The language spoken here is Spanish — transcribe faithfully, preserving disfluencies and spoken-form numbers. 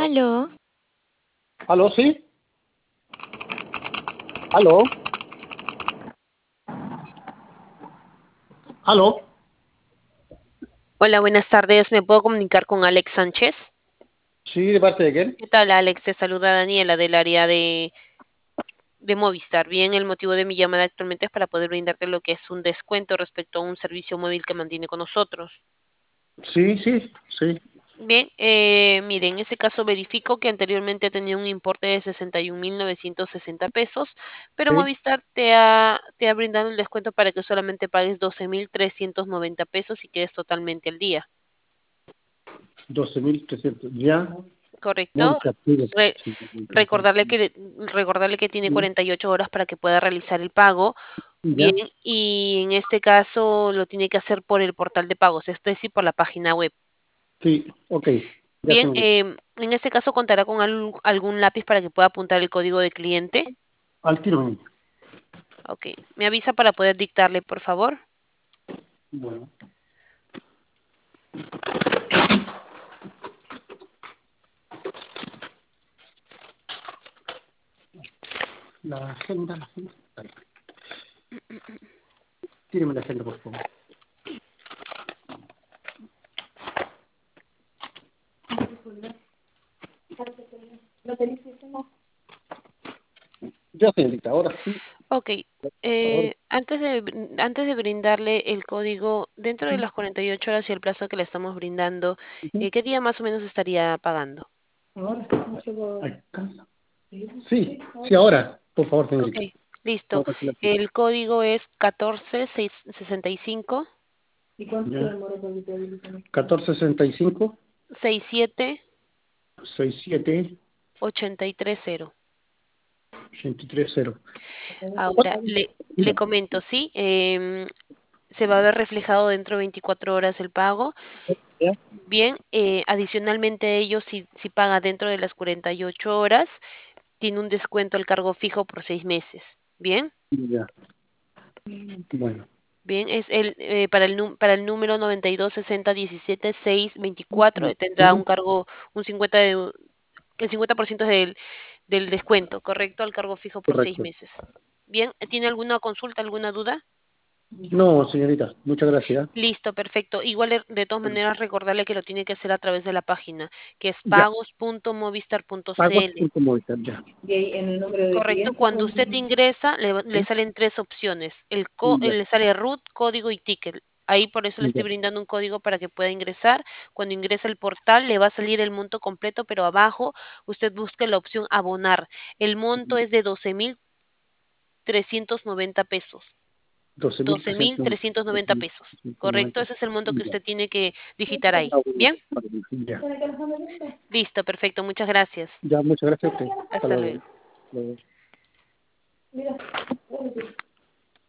Aló, ¿Aló, sí? ¿Aló? ¿Aló? Hola, buenas tardes. ¿Me puedo comunicar con Alex Sánchez? Sí, ¿de parte de quién? ¿Qué tal, Alex? Te saluda Daniela del área de, de Movistar. Bien, el motivo de mi llamada actualmente es para poder brindarte lo que es un descuento respecto a un servicio móvil que mantiene con nosotros. Sí, sí, sí, Bien, eh, mire, en ese caso verifico que anteriormente tenía un importe de sesenta y un mil novecientos sesenta pesos, pero sí. Movistar te ha, te ha brindado el descuento para que solamente pagues doce mil trescientos noventa pesos y quedes totalmente al día. doce mil trescientos. Ya. ¿Correcto? Mónica, sí, Re- sí, sí, sí, recordarle que recordarle que tiene sí. cuarenta y ocho horas para que pueda realizar el pago. Bien, Ya. y en este caso lo tiene que hacer por el portal de pagos, es decir, por la página web. Sí, ok. Ya, Bien, señorita. em, en este caso contará con al- algún lápiz para que pueda apuntar el código de cliente. Al tiro, niña. Ok, me avisa para poder dictarle, por favor. Bueno. La agenda, la agenda. Dale. Tíreme la agenda, por favor. Ya, señorita, ahora sí. Ok, Ahora eh, antes de, brin- antes de brindarle el código, dentro de sí. las cuarenta y ocho horas y el plazo que le estamos brindando, Ujú. eh, ¿qué día más o menos estaría pagando? Ahora, acá. Sí, sí, ahora. Por favor, Ok, señorita. listo. Ahora sí la pido. El código es catorce sesenta y cinco Ya. catorce sesenta y cinco, sesenta y siete sesenta y siete, ochenta y tres cero. ochenta y tres cero. Ahora, le, le comento, sí, em, se va a ver reflejado dentro de veinticuatro horas el pago. ¿Ya? Bien, eh, adicionalmente a ello, si, si paga dentro de las cuarenta y ocho horas, tiene un descuento al cargo fijo por seis meses. Bien, Ya. Bueno, bien, es el eh, para el nú- para el número noventa y dos sesenta diecisiete seis veinticuatro eh, tendrá ujú, un cargo un cincuenta de, el cincuenta por ciento del, del descuento, ¿correcto? Al cargo fijo por seis correcto. meses. Bien, ¿tiene alguna consulta, alguna duda? No, señorita, muchas gracias. Listo, perfecto. Igual de, de todas maneras recordarle que lo tiene que hacer a través de la página, que es Ya, pagos pagos.movistar.cl. punto movistar, ya. Y ahí en el nombre de Correcto, cliente, cuando ¿cuál usted sería? ingresa, le, le ¿Sí? salen tres opciones. El co- Ya, le sale root, código y ticket. Ahí por eso le estoy ya. brindando un código para que pueda ingresar. Cuando ingresa al portal, le va a salir el monto completo, pero abajo usted busca la opción abonar. El monto es de doce mil trescientos noventa pesos. doce mil doce mil trescientos trescientos noventa pesos. ¿Correcto? noventa. Ese es el monto que Ya. usted tiene que digitar ahí. ¿Bien? Ya. Listo, perfecto. Muchas gracias. Ya, muchas gracias a usted. Hasta Hasta luego. luego. Luego. Mira,